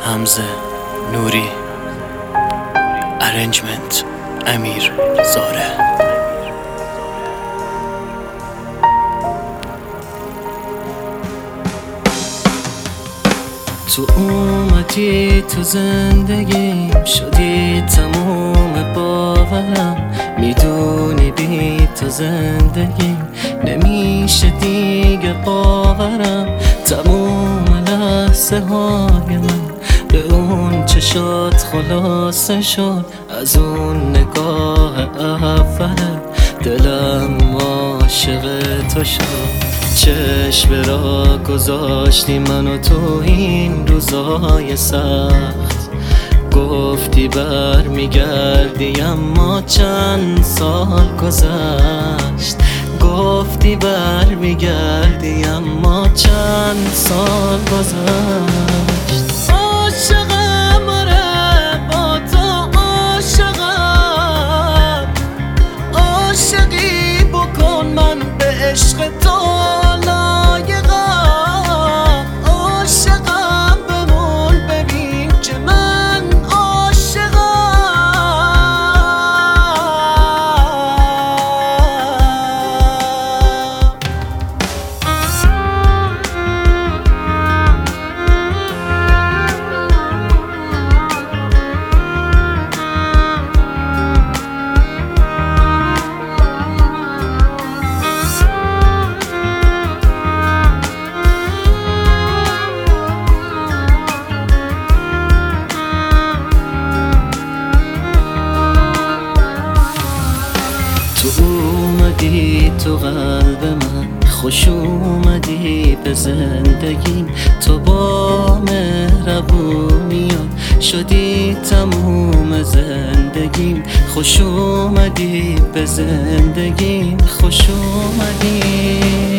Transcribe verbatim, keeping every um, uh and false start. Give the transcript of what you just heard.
حمزه نوری، ارنجمنت امیر زاره. تو اومدی تو زندگیم، شدی تموم باورم. میدونی بی تو زندگیم نمیشه دیگه باورم. تموم لحظه های من به اون چشات خلاصه شد. از اون نگاه اول دلم عاشق تو شد. چشم را گذاشتی منو تو این روزای سخت. گفتی بر میگردی اما چند سال گذشت. گفتی بر میگردی اما چند سال گذشت. عاشقم آره با تو عاشقم. عاشقی بکن من به عشق تو تو اومدی تو قلب من، خوش اومدی به زندگیم. تو با مهربونیات شدی تموم زندگیم. خوش اومدی به زندگیم، خوش اومدی.